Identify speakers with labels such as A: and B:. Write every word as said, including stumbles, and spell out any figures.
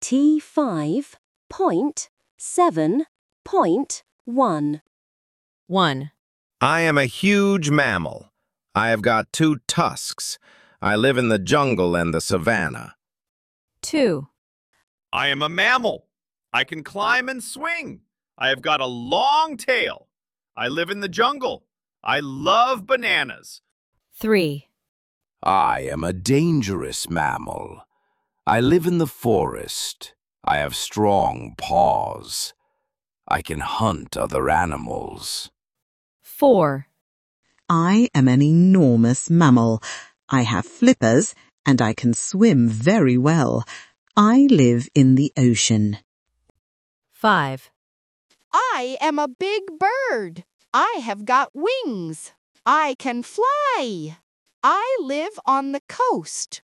A: T five point seven point one.
B: one.
C: I am a huge mammal. I have got two tusks. I live in the jungle and the savannah.
B: two.
D: I am a mammal. I can climb and swing. I have got a long tail. I live in the jungle. I love bananas.
B: three.
E: I am a dangerous mammal. I live in the forest. I have strong paws. I can hunt other animals.
B: four.
F: I am an enormous mammal. I have flippers and I can swim very well. I live in the ocean.
B: five.
G: I am a big bird. I have got wings. I can fly. I live on the coast.